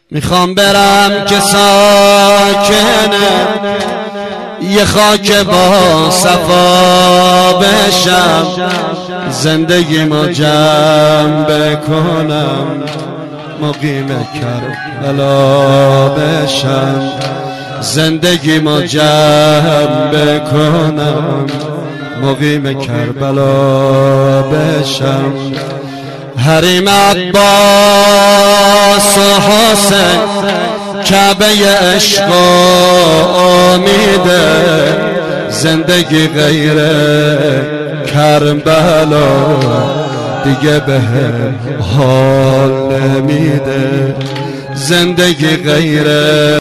میخوام برم که ساکنه یه خاک با صفا بشم، زندگیمو جمع بکنم، مقیم کربلا بشم، زندگیمو جمع بکنم، مقیم کربلا بشم. حریم عباس و حسین کعبه عشق و امیده، زندگی غیر کربلا دیگه به حال نمیده، زندگی غیر